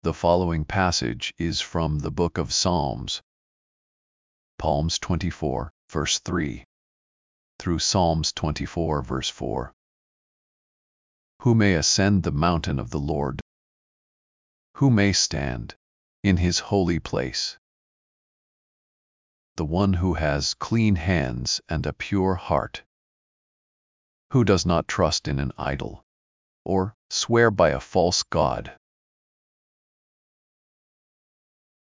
The following passage is from the book of Psalms, Psalms 24, verse 3, through Psalms 24, verse 4. Who may ascend the mountain of the Lord? Who may stand in his holy place? The one who has clean hands and a pure heart, who does not trust in an idol, or swear by a false god.